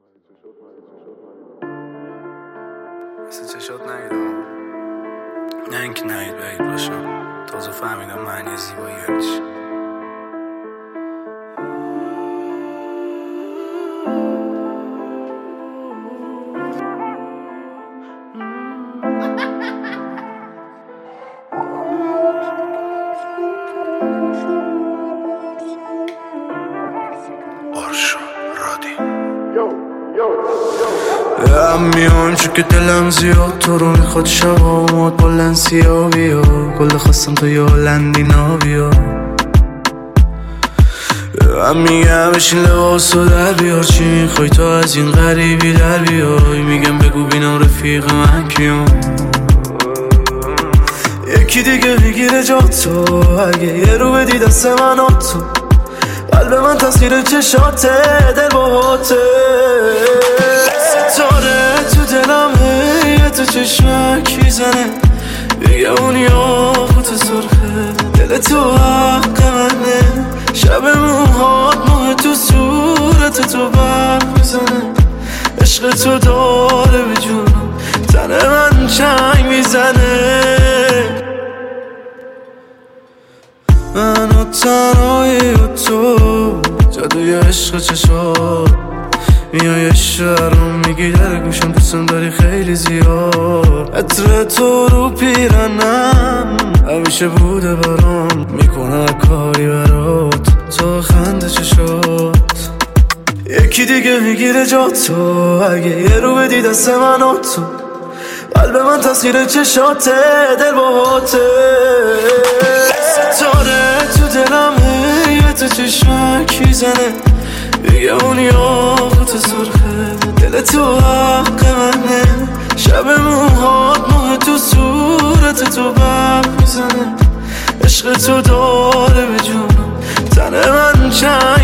مثل چشات نهیدم، نه اینکه نهید بعید باشم، تازه فهمیدم معنی زیبایی یعنی چی. میام چون که دلم زیاد تو رو میخواد شبا اومد بالنسیا بیا کل خواستم تو یه هلندینا بیا هم میگم بشین لباسو در بیار چی میخوای تو از این غریبی در بیای میگم بگو بینم رفیق من کیام یکی دیگه بگیره جا تو اگه یه رو بدی دست من و تو قلب من تصویر چشاته دل باهاته ستاره تو دلمه یه تو چشمک میزنه بگه اون یاقوت سرخه دل تو حق منه شب موهات ماه تو صورت تو برق میزنه عشق تو داره به جونم تن من چنگ میزنه من و تنهایی و تو جادوی عشق چشات میای شهرم میگی در گوشم دوستم داری خیلی زیاد عطر تو رو پیرنم همیشه بوده برام میکنه کاری برات تو خنده چشات یکی دیگه میگیره جا تو اگه یه رو بدی دست من و تو قلب من تصویر چشاته دل باهاته ستاره تو دلمه یه تو چشمک میزنه بگه اون یاقوت سرخه دل تو حق منه شب موهات ماه تو صورت تو برق میزنه عشق تو داره به جونم تن من چنگ